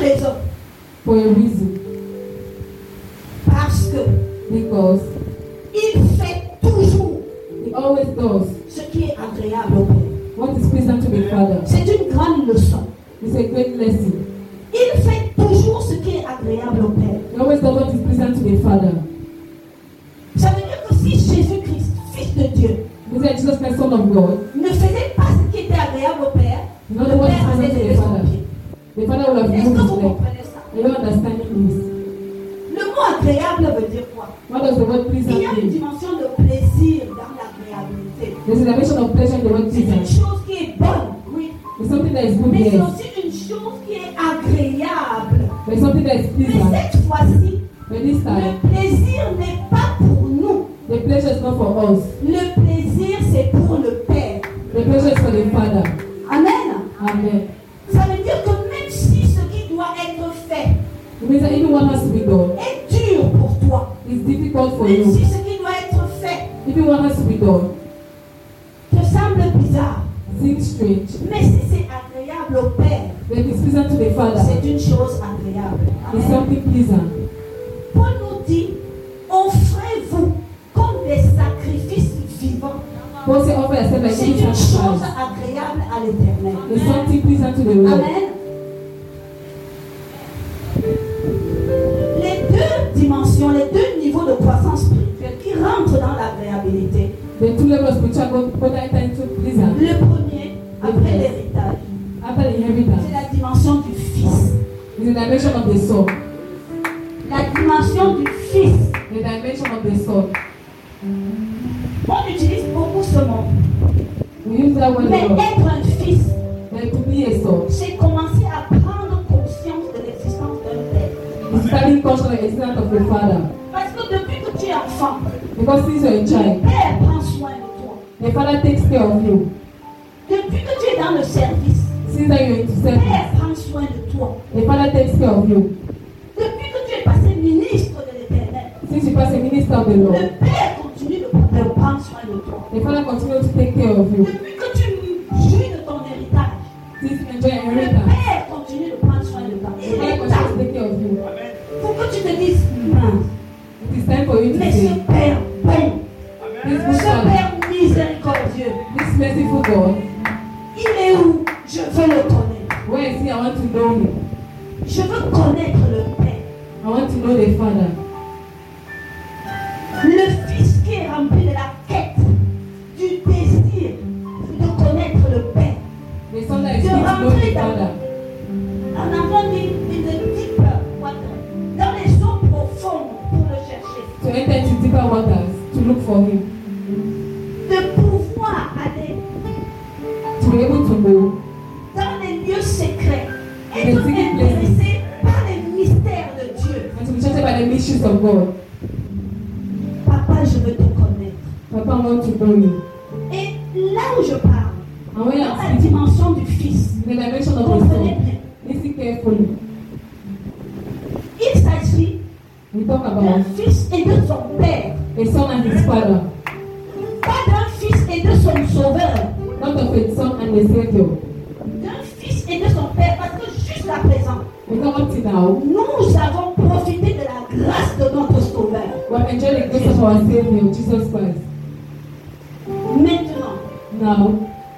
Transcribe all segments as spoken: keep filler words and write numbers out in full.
raison. For a reason. Parce que Because il fait toujours He always does ce qui est agréable au Père. what is pleasant to the Father. C'est une grande leçon. It's a great lesson. Il fait toujours ce qui est agréable au Père. He always does what is pleasant to the Father. Ça veut dire que si Jésus-Christ, Fils de Dieu, He said Jesus Christ, Son of God, ne faisait pas ce qui était agréable au Père, not le what is Père avait pleasant to levé the son Father. pied. The Father will have Est-ce removed que his vous leg. comprenez ça? Are you understanding this? Le mot agréable veut dire quoi? What does the word pleasant Il y a une mean? dimension de plaisir dans l'agréabilité. There's a dimension of pleasure in the word C'est une pleasant. chose qui est bonne, oui. It's something that is good, Mais c'est yes. aussi une chose qui est agréable. But it's something that is Mais pleasant. cette fois-ci, But this time, le plaisir n'est pas pour nous. the pleasure is not for us. Le plaisir, c'est pour le Père. The pleasure is for the Father. Amen. Amen. Ça veut dire que même si ce qui doit être fait It means that even what has to be done est dur pour toi, is difficult for même you. si ce qui doit être fait Even what has to be done te semble bizarre, seems strange. mais si c'est agréable au Père, Then it's pleasant to the Father. c'est une chose agréable. It's Amen. something pleasant. Paul nous dit, offrez-vous comme des sacrifices vivants. Paul said, offer yourself like C'est living une chose sacrifice. agréable à l'Éternel. It's something pleasant to the Lord. Amen. Les deux dimensions, les deux niveaux de croissance spirituelle qui rentrent dans l'agréabilité. The two levels of spiritual growth, both enter into pleasant. Le premier, après l'héritage, After the inheritance, c'est la dimension du Fils. is the dimension of the Son. La dimension du Fils. The dimension of the Son. On utilise beaucoup ce mot. We use that word Mais a lot. être un fils, Then to be a son c'est commencer à prendre conscience de l'existence d'un Père. is starting conscious of the existence of the Father. Parce que depuis que tu es enfant, Because since you're a le child, Père prend soin de toi. the Father takes care of you. Depuis que tu es dans le service, Since that you're into le service, Père prend soin de toi. the Father takes care of you. Depuis que tu es passé ministre de l'Éternel, Since you pass a minister of the Lord, le Père continue de, de prendre soin de toi. the Father continues to take care of you. Depuis que tu jouis de ton héritage, Since you enjoy le inheritance, Père continue de prendre soin de toi. the Il Father est continues to temps take care of you. pour que tu te dises, mince, It is time for you to mais ce say, Père bon, this good ce Father, Père miséricordieux, this merciful God, il est où? Je veux le connaître. where is He? I want to know Him. Je veux connaître le Père. I want to know the Father. Le Fils qui est rempli de la quête, du désir de connaître le Père. The Son that is free to know the Father. En avant in the deep water, dans les eaux profondes pour le chercher. To enter into deeper waters, to look for Him. De pouvoir aller To be able to go dans les lieux secrets, être The secret place. intéressé par les mystères de Dieu. and to be changed by the mysteries of God. Papa, je veux te connaître. Papa, I want to know you. Et là où je parle, And when dans I'm la speaking dimension du Fils, in the dimension of the comprenez Son, bien. listen carefully. Il s'agit We talk d'un about Fils et de son Père. a son and his father, Pas d'un Fils et de son Sauveur. not of a son and a savior. D'un Fils et de son Père. Parce que jusqu'à présent, Because up to now, nous avons profité de la grâce de notre Sauveur. we have enjoyed the grace of our Savior, Jesus Christ. Maintenant, Now,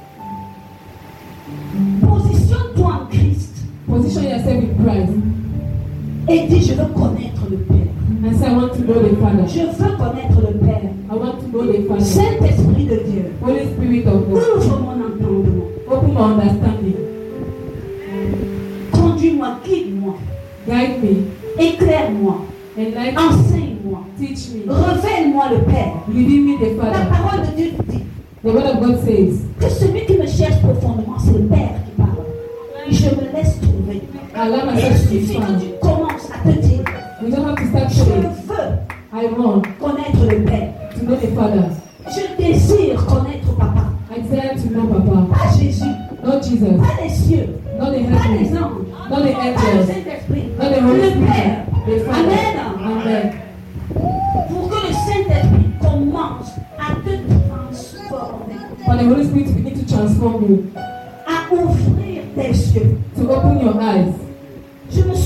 positionne-toi en Christ position yourself in Christ et dis, je veux connaître le Père. and say, I want to know the Father. Je veux connaître le Père. I want to know the Father. Saint-Esprit de Dieu, Holy Spirit of God, ouvre mon entendement. open my understanding. Conduis-moi, guide-moi, Guide me, éclaire-moi, enlighten enseigne-moi, me, teach me, révèle-moi le Père. reveal me the La Father. parole de Dieu dit The word of God says, que celui qui me cherche profondément, c'est le Père qui parle. Je me laisse trouver. allow Il myself to be suffit que found. tu commences à te dire, We don't have to start je saying, veux I want connaître le Père. to know the Father. Je désire connaître Papa. I desire to know Papa. Pas Jésus, Not Jesus, pas les cieux, not the pas les heavens, anges, not the pas le angels, Saint-Esprit, not the Holy le Spirit, Père. the Father. Amen. Amen. Pour que le Saint-Esprit commence à te transformer, For the Holy Spirit to begin to transform you, à ouvrir tes yeux. to open your eyes. Je me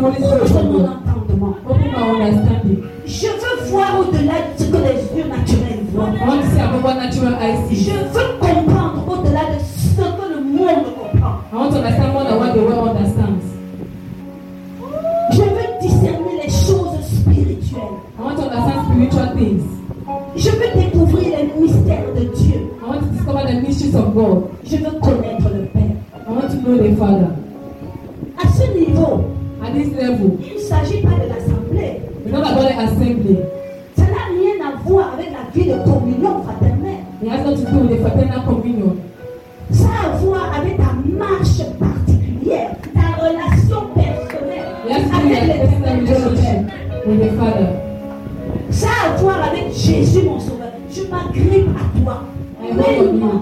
Holy Spirit Ouvre from mon you. entendement. Open my understanding. Je veux voir au-delà de ce que les yeux naturels voient. I want to see above what natural eyes see. Je veux comprendre au-delà de ce que le monde comprend. I want to understand more than what the world understands. Je veux discerner les choses spirituelles. I want to understand spiritual things. Je veux découvrir les mystères de Dieu. I want to discover the mysteries of God. Je veux connaître le Père. I want to know the Father. À ce niveau, At this level, il ne s'agit pas de l'assemblée. it's not about the assembly. Ça n'a rien à voir avec la vie de communion fraternelle. It has nothing to do with the fraternal communion. Ça a à voir avec ta marche particulière, ta relation personnelle It has to do with avec your personal l'éternel Dieu. relationship with the Father. Ça a à voir avec Jésus mon sauveur. Je m'agrippe à toi. I hold on you.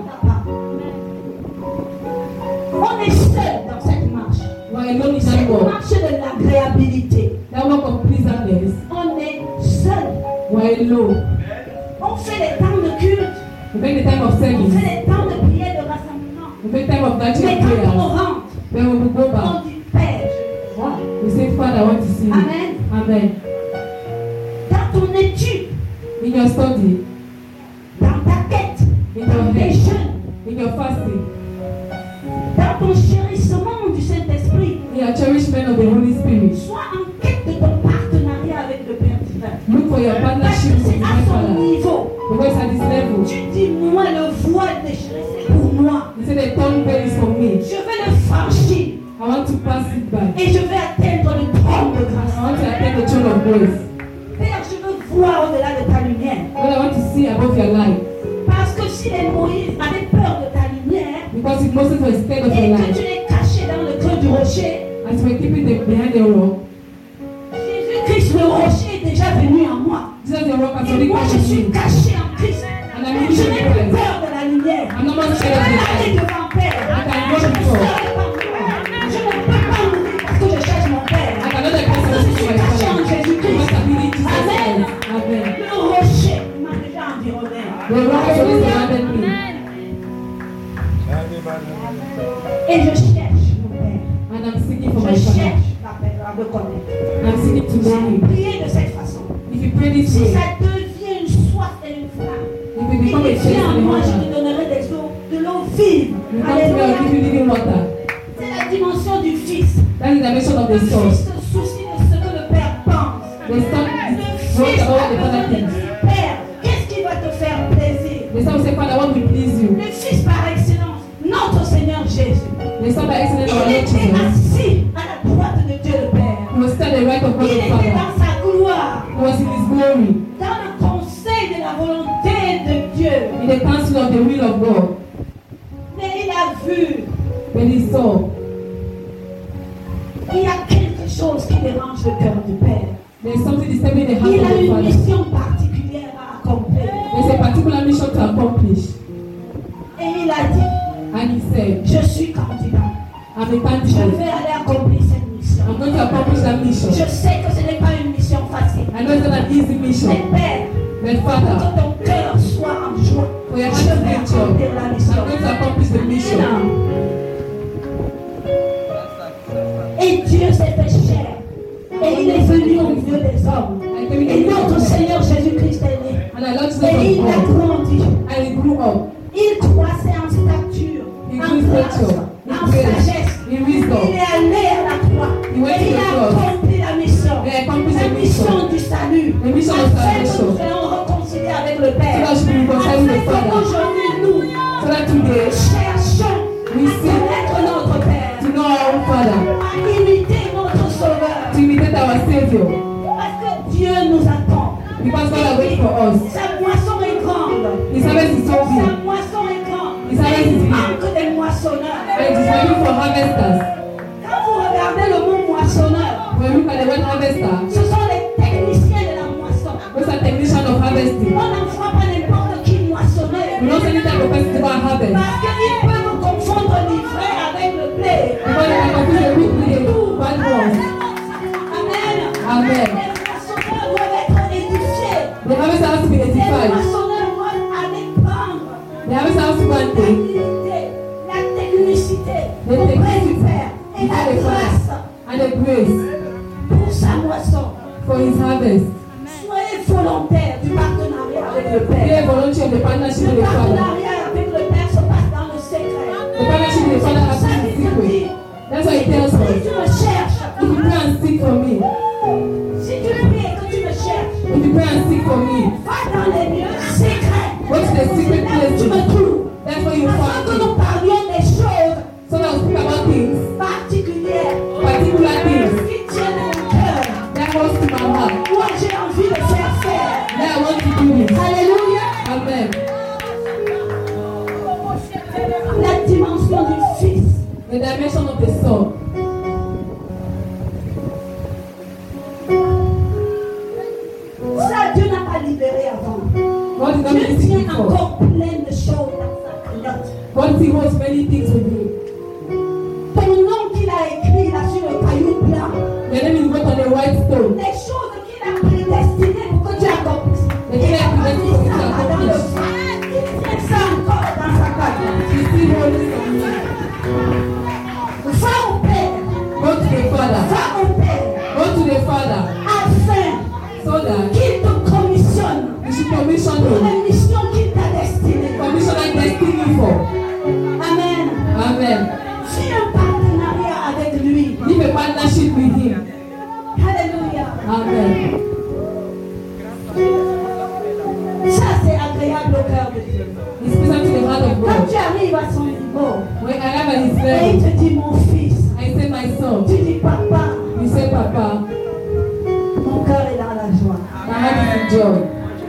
On est seul dans cette marche. We are alone in that Cette walk. marche de l'agréabilité. That walk of pleasantness. On est seul. We are alone. On fait des temps de culte. We make the time of On service. fait des temps de prière, de rassemblement. We make time of Mais natural quand on prayer. rentre, Then when we go on back, dit Père, je te vois. we say, Father, I want to see you. Amen. Amen. Dans ton étude, In your study, dans ta quête, in dans your tes head, jeûnes, in your fasting, dans ton chérissement du Saint-Esprit, in your cherishment of the Holy Spirit. sois en quête de ton partenariat avec le Père divin. Look for your Parce partnership que with c'est the à Divine son Father. niveau. Because at this level, Tu dis, moi, le voile déchiré, c'est pour moi. you say the tongue veil is for me. Je vais le franchir I want to pass it by. et je vais atteindre le trône de I grâce. want to attain the throne of grace. Père, je veux voir au-delà de ta lumière. What I want to see above your life. Parce que si les Moïse avaient peur de ta lumière Because if Moses was scared of et your que tu life, les cachais dans le creux du rocher, as you were keeping them behind the rock, Jésus-Christ, le rocher, est déjà venu à moi. Jesus the rock has Et already moi, come je to suis you. caché en Christ. And I'm Et in je n'ai plus Christ. peur de la lumière. I'm not more Je scared of peux the aller light. devant Père. I can go Je ne before. serai pas mourir. Je ne peux pas mourir parce que je cherche mon Père. I cannot the Parce que je person suis to my caché en Father. Because Jésus-Christ. I believe Jesus Amen. Christ. Amen. Le rocher m'a déjà environné. The rock has always Alléluia. surrounded me. Et je cherche mon Père. And I'm seeking for my Je Father. cherche la paix, à me connaître. I'm seeking to know him. Priez de cette façon. If you pray this Si way, ça devient une soif et une flamme, if you become a il taste viens à in the moi, je water, te donnerai des eaux, de l'eau vive. you come to me, I'll give Alléluia. you living water. C'est la dimension du Fils. That is the mission of Le the soul. Fils se soucie de ce que le Père pense. The son Le is Fils worried about what a the Father besoin de thinks. dire, Père, qu'est-ce qui va te faire plaisir? The son will say, Father, what will please you? Le Fils par excellence, notre Seigneur Jésus. The son by excellence of our Il Lord était Jesus. assis à la droite de Dieu le Père. He was still at the right of God Il the était Father. dans sa gloire, He was in his glory, dans le conseil de la volonté de Dieu. in the counsel of the will of God. Mais il a vu, When he saw, il y a quelque chose qui dérange le cœur du Père. there's something disturbing the heart Il of a the une Father. mission particulière à accomplir. There's a particular mission to accomplish. Et il a dit, And he said, je suis candidat. I'm a Je candidate. vais aller accomplir cette mission. I'm going to accomplish that mission. Je sais que ce n'est pas une mission facile. I know it's not an easy mission. Mais Père, But pour Father, que ton cœur soit en joie, for your je heart to vais be joy, accomplir la mission. I'm going to accomplish the mission. Et Dieu s'est fait chair. Et il est venu au milieu des hommes. Et notre Seigneur Jésus-Christ est né. And I love Jesus Et il a of God. grandi. And he grew up. Il croissait en stature, He en grew grâce, stature, in en grace, sagesse. in Il wisdom. est allé à la croix. He went Et to il the a cross. accompli la mission. He accomplished La the mission mission. du salut. The mission of Afin que salvation. nous soyons réconciliés avec le Père. So that we be reconciled with the Afin Father. qu'aujourd'hui nous So that today, cherchons we à seek connaître notre Père. to know our own Father, À imiter notre Sauveur. to imitate our Savior. Parce que Dieu nous attend. Because God has waited for us. Sa moisson est grande. His harvest is so Sa big. moisson est grande. His harvest Mais is il big. manque des moissonneurs. And it is waiting for harvesters. Quand vous regardez le mot moissonneur, When we look at the word harvester, ce sont les techniciens de la moisson. those are technicians of harvesting. On n'envoie pas n'importe qui moissonner. We don't send any type of person to go and harvest. Parce qu'ils peuvent confondre l'ivraie avec le blé. Because they can confuse the wheat with the bad ones. Amen. Amen. Les moissonneurs doivent être édifiés. The harvester has to be Les edified. moissonneurs doivent aller prendre The harvester has to go and take l'habilité, la technicité the auprès du technicity Père et la before the grâce. Father and the grace. sa moisson. for his harvest. Soyez volontaire du partenariat avec le Be a Père. volunteer of the partnership Le with the Father. partenariat avec le Père se passe dans le secret. The partnership with the Father Ça happens in veut secret. dire, That's why he tells si us, tu me cherches, if you pray and seek for me, si tu pries et que tu me cherches, if you pray and seek for me, va dans les lieux secrets. go to the secret Là où tu me place. trouves. That's where you Afin find que me. nous parlions des choses So that we speak about things, particulières particular things, qui tiennent à mon cœur. that goes to my heart. Moi, j'ai envie de faire faire. That I want to do it. Alléluia. Amen. La dimension du Fils. The dimension of the soul. Ça, Dieu n'a pas libéré avant. God is not Dieu missing tient before. encore plein de choses dans sa cagnotte. God still holds many things with you. Ton nom qu'il a écrit là sur le caillou blanc. Your name is written on a white stone. Les choses qu'il a prédestinées pour que tu accomplisses. Les Il choses a qu'il a mis prédestinées ça pour que tu dans le accomplisses. feu. Il tient ça encore dans sa cagnotte. He still holds it on you. Va au Père. Go to the Father. Va au Père. Go to the Father. Afin So that qu'il te commissionne you should commission pour him. les missions qu'il t'a destinées. Commission and destiny for. Amen. Amen. Fais un partenariat avec lui. Live a partnership with him. Alléluia. Amen. Ça, c'est agréable au cœur de Dieu. It's pleasant to the heart of Quand God. tu arrives à son niveau When I am at his et level, il te dit mon fils, I say my son. tu dis papa, You say Papa. mon cœur est dans la joie. My heart is in joy.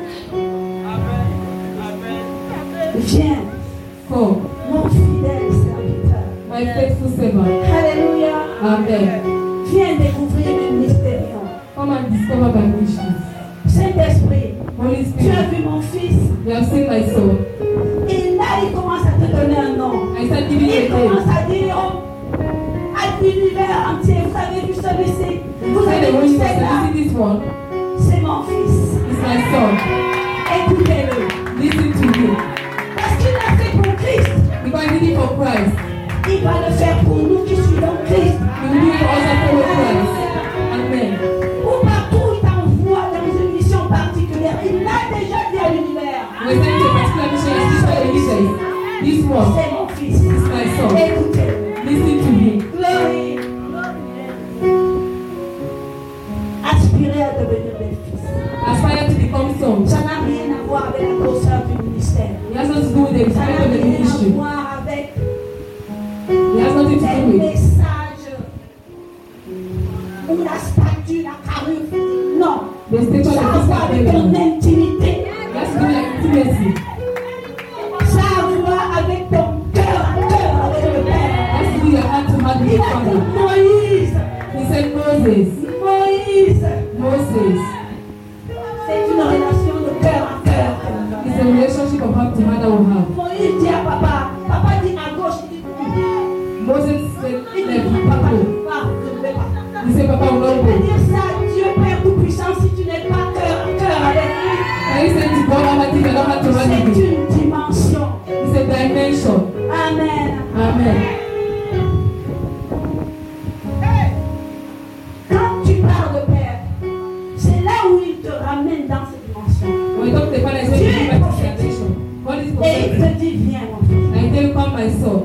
Viens, Come, mon fidèle serviteur. my faithful servant. Alléluia. Amen. Viens découvrir mes mystérieux. Come and discover my wishes. Saint-Esprit, Holy tu as Spirit, vu mon fils. you have seen my soul. Et là, il commence à te donner un nom. I start giving you Il a name. commence à dire oh, à l'univers entier, vous avez vu celui-ci, vous Say the avez vu Holy celui-là, Spirit, see this one. c'est mon fils. It's my son. Écoutez-le. Listen to him. Parce qu'il l'a fait pour Christ, If I did it for Christ, il va le faire pour nous qui suivons Christ. he will do it for us and follow Christ. Amen. Ou partout, il t'envoie dans une mission particulière. Il l'a déjà dit à l'univers. We send to a particular mission as this one says. This one C'est mon fils. is my son. Écoutez-le. Listen to him. Glory. Aspirez à devenir des fils. Aspire to become sons. Ça n'a rien à voir avec la grosseur du ministère. It has nothing to do with the Ça n'a respect of the rien à ministry. voir avec It has nothing to les do with messages ou la statue, la carrure. Non. the stature Ça of a the à voir avec physical ton being. intimité. It has to do with like intimacy. Ça a à voir avec ton cœur à cœur avec le It Père. has to do with your heart to heart with Il the a dit Father. Moïse. He said Moses. Moïse. Moses. C'est une relation de cœur à cœur. It's a relationship of heart to heart that we have. Moïse dit à papa. Papa dit à gauche. Il dit Moses said, Il left, dit papa, go. je ne vais pas, je ne vais pas. He said, Papa will not Tu peux go. dire ça à Dieu Père Tout-Puissant si tu n'es pas cœur à cœur avec lui. Can you say to God Almighty, you don't have to run C'est with him? une dimension. It's a dimension. Amen. Amen. Quand tu parles de Père, c'est là où il te ramène dans cette dimension. When you talk to the Father, he says, Dieu give est back to prophétique. salvation. God is Et il prophetic. te dit, viens mon fils. I tell you, come my son.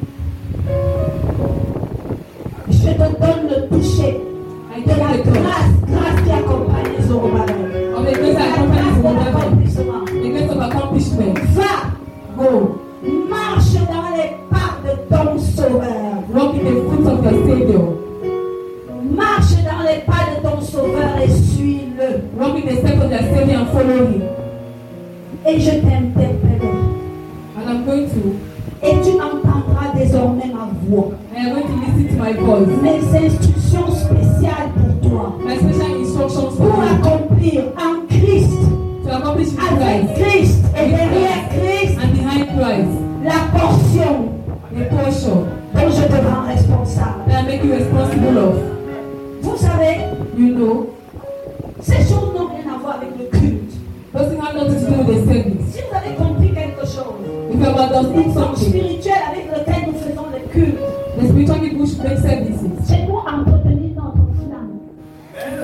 Je te donne le toucher I de tell la you the touch grâce, grâce qui accompagne les Zorobabel. of the grace La that accompanies grâce the de wonderful. l'accomplissement. The grace of accomplishment. Va, Go. marche dans les pas de ton Sauveur. Walk in the foot of your Savior. Marche dans les pas de ton Sauveur et suis-le. Walk in the steps of your Savior and follow him. Et je t'interpellerai. And I'm going to, Et tu entendras désormais ma voix. I am going to listen to my voice. Mes instructions spéciales pour toi. My special instructions for Pour you accomplir en Christ, to accomplish with avec Christ Christ et derrière Christ, and behind Christ. la portion The portion dont je te rends responsable. that I make you responsible of. Vous savez, You know, ces choses n'ont rien à voir avec le culte. those things have nothing to do with the service. Si vous avez compris quelque chose, If you have les understood formes something, spirituelles avec lesquelles nous faisons le culte, the spiritual people should make services. c'est pour entretenir notre flamme. To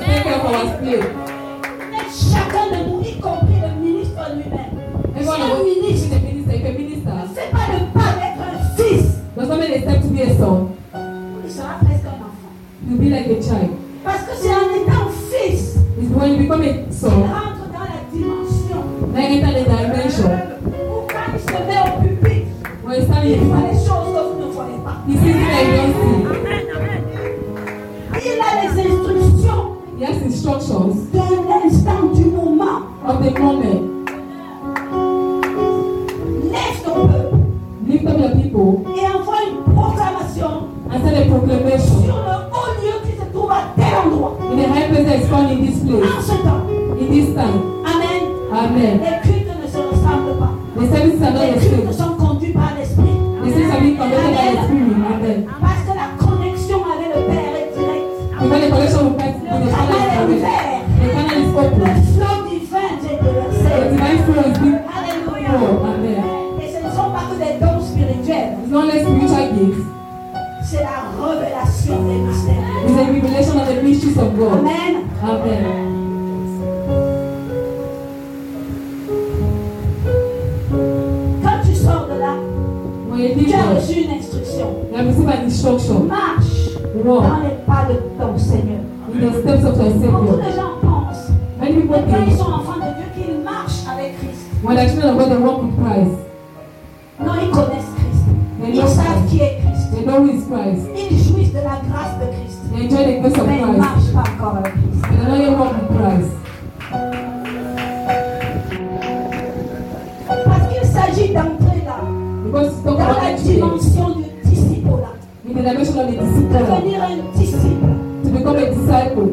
when they step to be a son, il sera presque un enfant. you'll be like a child. Parce que c'est en étant fils It's when you become a qu'il son, rentre dans la dimension then enter the dimension. où quand il se met au pupitre, When you stand il in voit the les choses que vous ne voyez pas. he sees it that you don't see. Il a les instructions He has instructions de l'instant, du moment. of the moment. Lève ton peuple Lift up your people et envoie une proclamation and send a proclamation sur le haut lieu qui se trouve à tel endroit. in the high place that is found in this En place, ce temps. in this time. Amen. Amen. Les cultes ne se ressemblent pas. The services are not Les the cultes same. sont conduits par l'esprit. The services are being conducted by the Spirit. Amen. Parce que la connexion avec le Père est directe. Because the connection with Christ with Le the Father canal est is direct. ouvert. The canal is Le open. flot divin est The déversé. divine flow is being Alléluia. poured. Amen. Et ce ne sont pas que des dons spirituels. It's not only spiritual gifts. C'est la révélation des mystères. It's a revelation of the mysteries of God. Amen. Amen. Quand tu sors de là, When you leave tu as God, reçu une instruction. you have received an instruction. Marche Walk dans les pas de ton Seigneur. in the steps of your Beaucoup Savior. de gens pensent Many people que quand ils think sont enfants de Dieu qu'ils marchent avec Christ. when the children of God they walk with Christ, Non, ils connaissent Christ. they Ils know savent Christ. qui est Christ. They know who is Christ. Ils jouissent de la grâce de Christ. They enjoy the grace of Mais ils ne Christ. marchent pas encore avec Christ. They don't yet walk with Christ. Parce qu'il s'agit d'entrer là, Because it's talking dans about la entry dimension du disciple là. in the dimension of the disciple, Devenir un disciple. to become a disciple.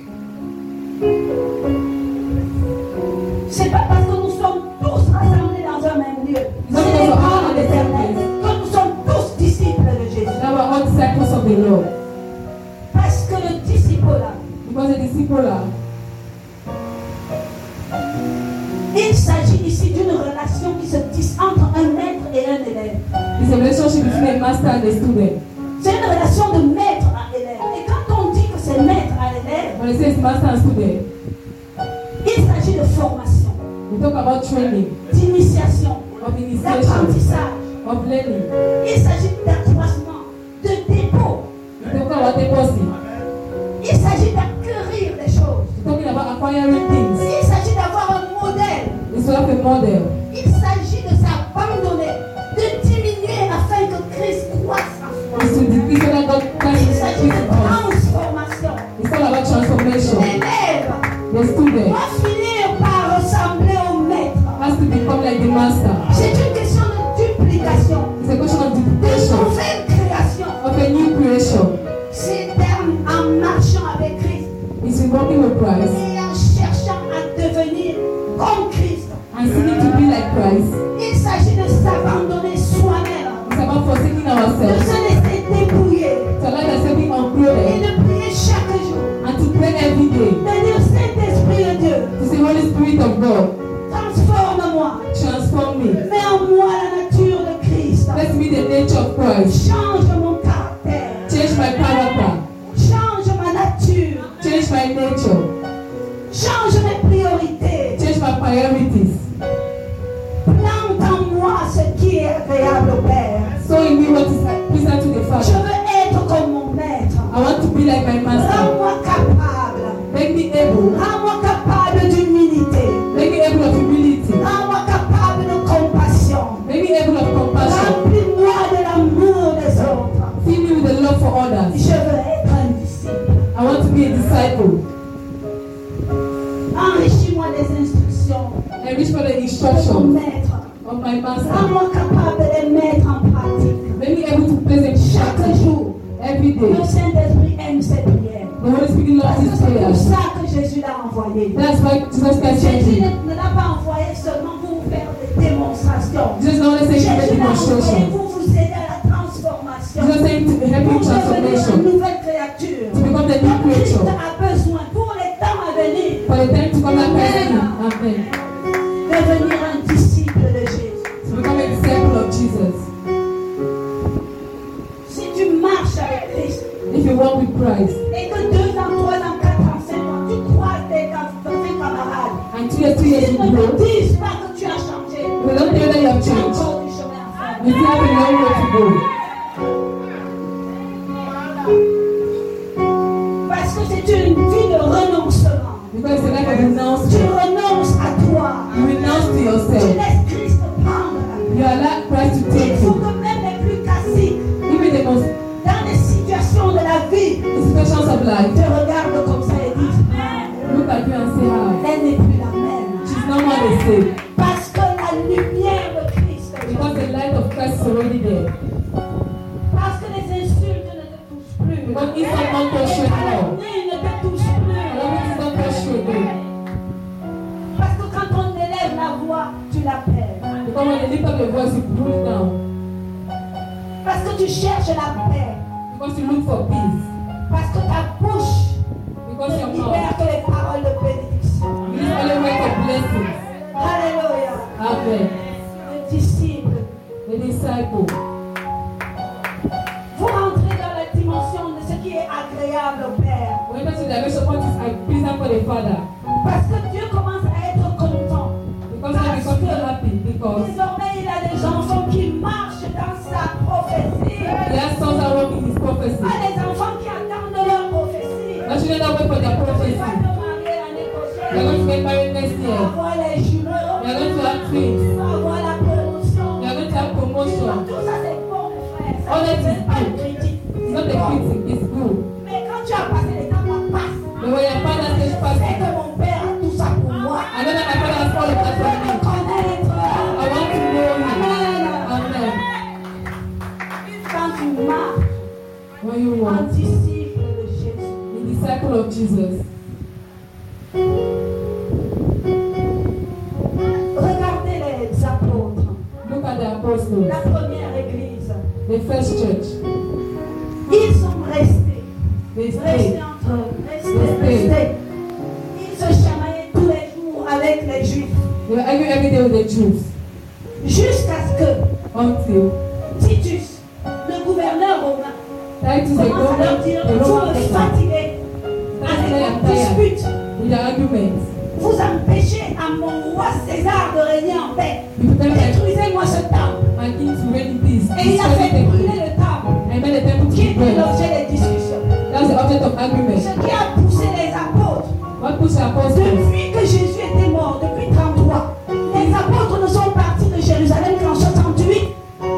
C'est pas parce que nous sommes tous rassemblés dans un même lieu. Non, C'est non, les non, parents non, de l'Éternel non. que nous sommes tous disciples de Jésus. Now we're all disciples of the Lord. Parce que le disciple là, Because the disciple are, il s'agit ici d'une relation qui se tisse entre un maître et un élève. it's a relationship between a master and a student. C'est une relation de maître à élève. Et quand on dit que c'est maître à élève, When it says master and student, il s'agit de formation, we talk about training, d'initiation, of initiation, d'apprentissage. of learning. Il s'agit d'accroissement, de dépôt. We talk about deposit. Il s'agit d'acquérir des choses. We're talking about acquiring things. Il s'agit d'avoir un modèle. It's to have a model. Il s'agit de s'abandonner, de diminuer afin que Christ croisse en soi. It's to decrease so that God can Il s'agit increase de in us. transformation. It's all about transformation. L'élève The student doit finir par ressembler au maître. has to become like the master. C'est une question de duplication, It's a question of de duplication, nouvelle création. of a new creation. C'est terme en marchant avec Christ It's in working with Christ et en cherchant à devenir comme Christ. and seeking to be like Christ. Il s'agit de s'abandonner soi-même, It's about forsaking de ourselves, se laisser dépouiller to allow ourselves being et unclothed, de prier chaque jour. and to pray every day. De dire Saint-Esprit de Dieu, To say, Holy Spirit of God, transforme-moi, transform me. mets en moi la nature de Christ, Let me the nature of Christ. change mon caractère, Change my character. change ma nature, Change my nature. change mes priorités, Change my priorities. plante en moi ce qui est agréable au Père. So in me what is pleasant to the Je Father. veux être comme mon maître. I want to be like my master. Rends-moi capable. Make me able. Rends-moi capable d'humilité. Make me able of humility. Rends-moi capable de compassion. Make me able of compassion. Remplis-moi de l'amour des autres. Fill me with the love for others. Je veux être un disciple. I want to be a disciple. Enrichis-moi des instructions Enrich for the de ton instruction maître. of my master. Rends-moi capable de les mettre en pratique. Make me able to place them Chaque practice jour, every day. le Saint-Esprit aime ses prières. The Holy Spirit loves Parce que His c'est pour prayers. ça que Jésus l'a envoyé. That's why Jesus Christ sent Jésus Him. ne ne l'a pas envoyé seulement pour vous faire des démonstrations. Jesus not only saying to make Jésus l'a envoyé demonstration. pour vous aider à la transformation. Jesus saying to help you Pour devenir transformation. une nouvelle créature. To become the new Comme Christ creature. a besoin pour les temps à venir. For the time to come that Christ in. Amen. Devenir un disciple de Jésus. To become a disciple of Jesus. Si tu marches avec Christ If you walk with Christ, et que deux ans, trois ans, quatre ans, cinq ans, tu crois tes cam- tes camarades. and two years, two years S'ils you ne grow, te disent pas que tu as changé, we don't tell that you have tu as changed. encore du chemin à faire. You still have a long way to go. Because it's like a Tu renouncement. renonces à toi. You renounce to Tu yourself. laisses Christ prendre. You allow Christ to Il take faut you. que même les plus classiques, Even the most dans les situations de la vie, situations of life, te regardent comme ça et disent, look at you and say, ah, elle n'est plus la même. she's not what they say. Parce que la lumière de Christ, Because the light of Christ is already there. parce que les insultes ne te touchent plus. Because it's not not Les touching now. calomnies ne te touchent plus. Alors it's not touching you. Parce que quand on élève la voix, tu la perds. Because when you lift up your voice, you pull down. Parce que tu cherches la paix. Because you look for peace. Parce que ta bouche Because ne your libère mouth que les paroles de bénédiction. is only words of blessings. Alléluia. Amen. Le disciple. The disciple. Vous rentrez dans la dimension de ce qui est agréable au Père. When you the direction, what is I pleasant for the Father? Parce que Dieu commence à être content. Because I become so happy. Because Désormais, il a des enfants qui marchent dans sa prophétie. he has sons are working his prophecy. Pas des enfants qui attendent leur prophétie. Now children that wait for their Tu prophecy. vas te marier l'année You're going to prochaine. get married next Tu year. vas avoir les jumeaux. You're going to have twins. Tu vas avoir la promotion. You're going to have promotion. Tout ça, c'est bon, mes frères. Ça, All that c'est is pas good. une critique. It's not C'est a bon. critic, it's good. Mais quand tu as passé les temps, on passe. But when your father says Je sais pass, que mon père a tout ça pour moi. I know that my father has all of that Je for veux me. te connaître. I want to know you. Amen. Amen. Quand tu marches When you en want, disciple de Jésus, the disciple of Jesus. regardez les apôtres, Look at the apostles, la première église. the first church. Ils sont restés, They restés stayed. entre eux, restés, Restés. restés. Ils se chamaillaient tous les jours avec les Juifs, They were arguing every day with the Jews jusqu'à ce que until Titus, le gouverneur romain, Titus the commence à leur dire, governor, the vous Roman me governor, fatiguez avec I am vos tired disputes. with the arguments. Vous empêchez à mon roi César de régner en paix. You pretend like Détruisez-moi ce temple. my king to reign in peace. Et il a Destroy fait the brûler temple. le temple, I made the temple to qui be était burned. l'objet des discussions. That was the object of argument. Ce qui a poussé les apôtres, What pushed the apostles? depuis que Jésus était mort, depuis trente-trois, les apôtres ne sont partis de Jérusalem qu'en soixante-huit.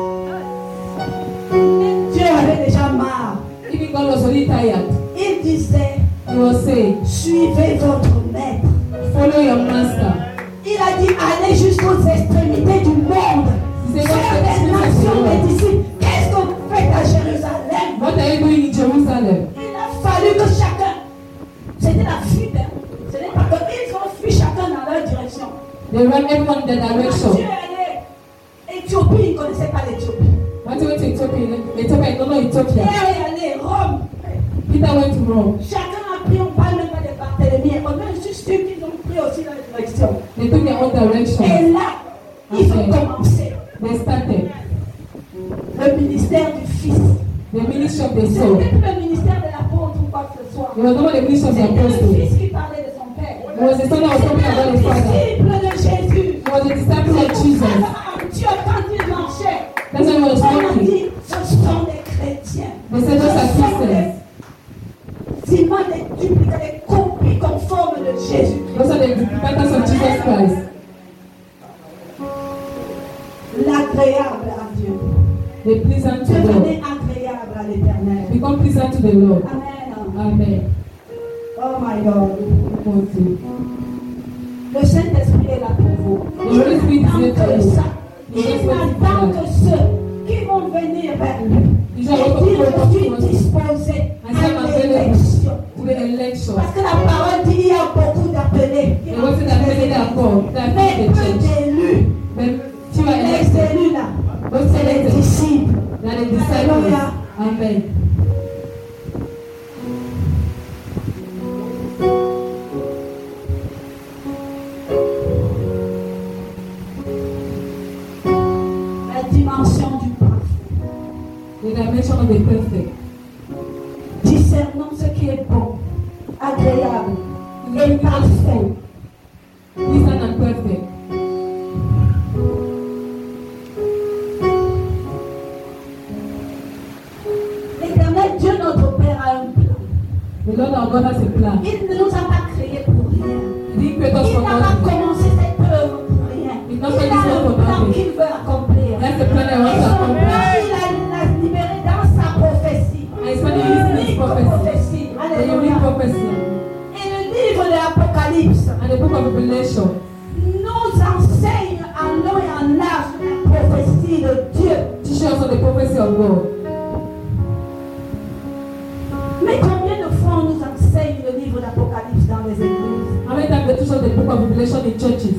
Dieu avait déjà marre. Even God was already tired. Il disait, He was saying, suivez votre maître. follow your master. Il a dit, allez jusqu'aux extrémités du monde. He said, Faire what's the des business of nations the des world? disciples. Qu'est-ce que vous faites à Jérusalem? What are you doing in Jerusalem? Il a fallu que chacun, c'était la fuite, hein. Ce n'est pas que ils ont fui chacun dans leur direction. They ran everyone in their Quand direction. Dieu est allé Éthiopie, il ne connaissait pas l'Éthiopie. When they went to Ethiopia, Ethiopia, I don't know Ethiopia. Pierre est allé Rome. Peter went to Rome. Chacun a pris, on parle même pas de Barthélemy. On même juste sûr qu'ils ont pris aussi dans la direction. They took their own direction. Et là, ils ont Okay. commencé They started le ministère du Fils. the ministry of the C'était soul. plus le ministère de l'apôtre ou quoi que ce soit. It was not the ministry of the C'était le apostles. Fils qui parlait de son Père. It was the son that was talking about his father. Disciple de Jésus. It was the disciple of Jesus. Dieu, quand il marchait, That's why he was on a walking. dit, ce sont des chrétiens. They said those are Ce sont Christians. des images, des duplicates, des copies conformes de Jésus. Those are the duplicators of Jesus Christ. L'agréable à Dieu. They pleasant to God. Devenez agréable à l'Éternel. Become pleasant to the Lord. Amen. Amen. Oh my God. Want to. Le Saint-Esprit est là pour vous. The Holy Spirit is Il here for n'attend que you. ça. He Il just waiting n'attend for que that. ceux qui vont venir vers lui. He Et shall dire, open je the suis door disposé and say, I'm à available l'élection. to the election. Parce que la parole dit, il y a beaucoup d'appelés. It wasn't that many that called, that Mais did the peu church. d'élus. But few are Les elected. élus là, Those c'est les elected. disciples. They are the disciples. Alléluia. Amen. La dimension du parfait. The dimension of the perfect. Discernons ce qui est bon, agréable et parfait. Decent and perfect. L'Éternel Dieu notre Père a un plan. The Lord our God has a plan. Il ne nous a pas créés pour rien. create us Il for n'a pas nothing. commencé cette œuvre pour rien. He's Il not a saying this un for plan nothing. qu'il veut accomplir. That's the plan I want Et to son plan, accomplish. il a l'a libéré dans sa prophétie. And it's when he uses his Unique prophecy. prophétie. The unique Alléluia. prophecy. Et le livre de l'Apocalypse And the book of Revelation nous enseigne en long et en large la prophétie de Dieu. teaches us on the prophecy of God. Mais combien de fois on nous enseigne le livre d'Apocalypse dans les églises? How many times they teach us the book of Revelation in churches?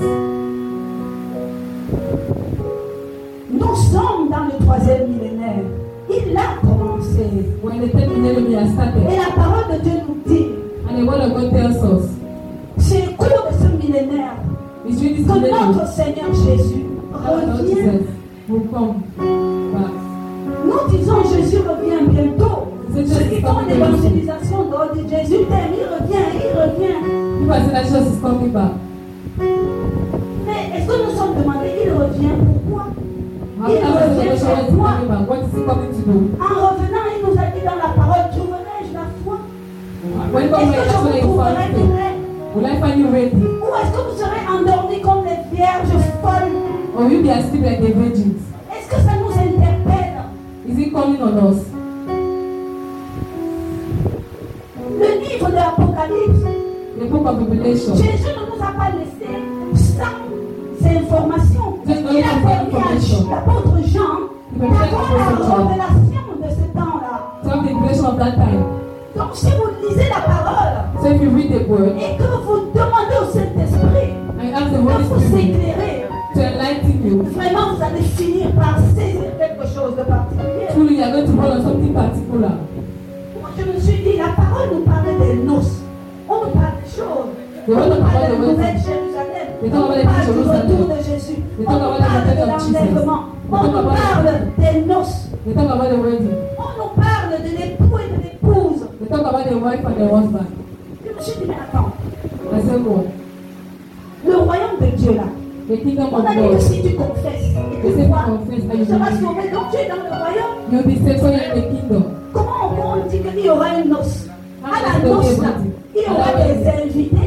Nous sommes dans le troisième millénaire. Il a commencé. When the third millennium has Et started, la parole de Dieu nous dit, and the word of God tells us, c'est au cours de ce millénaire it's during this que millennium notre Seigneur Jésus that Lord revient. Jesus will come back. Nous disons Jésus revient bientôt. Ceux qui font l'évangélisation doivent dire Jésus t'aime, il revient, il revient. People say that Jesus is coming back. Mais est-ce que nous sommes demandés, il revient pourquoi? How many times has the question when is he coming back? What is he coming to do? En revenant, il nous a dit dans la parole, trouverai-je la foi? When God Est-ce will que je that's when vous he trouverai finds you. prêt? Will I find you ready? Ou est-ce que vous serez endormis comme les vierges folles? Or will you be asleep like the virgins? Est-ce que ça nous interpelle? Is he coming on us? Le livre de l'Apocalypse, The book of Revelation. Jésus ne nous a pas laissé sans informations. Just Il only a some permis information. à l'apôtre Jean d'avoir la révélation de ce temps-là. To have the revelation of that time. Donc si vous lisez la parole So if you read the word et que vous demandez au Saint-Esprit and ask the de Holy vous Spirit éclairer, to enlighten you, vraiment vous allez finir par saisir quelque chose de particulier. truly you are going to fall on something particular. Moi je me suis dit, la parole nous parle des noces. On nous parle des choses. The On word nous of parle God, de the la word nouvelle of- Jérusalem. We On talk about nous the parle du Jerusalem. retour de Jésus. We On talk nous about the parle de return of Jesus. l'enlèvement. We On talk nous about the- parle des noces. We talk about the wedding. On nous parle de l'époux et de l'épouse. We talk about the wife and the husband. Je me suis dit, mais attends, I said, oh, le royaume de Dieu là. the kingdom On of a dit que God. si tu confesses et They que say tu crois, confess and tu you seras believe. sauvé. Donc tu es dans le royaume. You'll be saved, so you're in the kingdom. Comment on dit qu'il y aura une noce? À la Ah, noce là, c'est il y aura okay. des invités.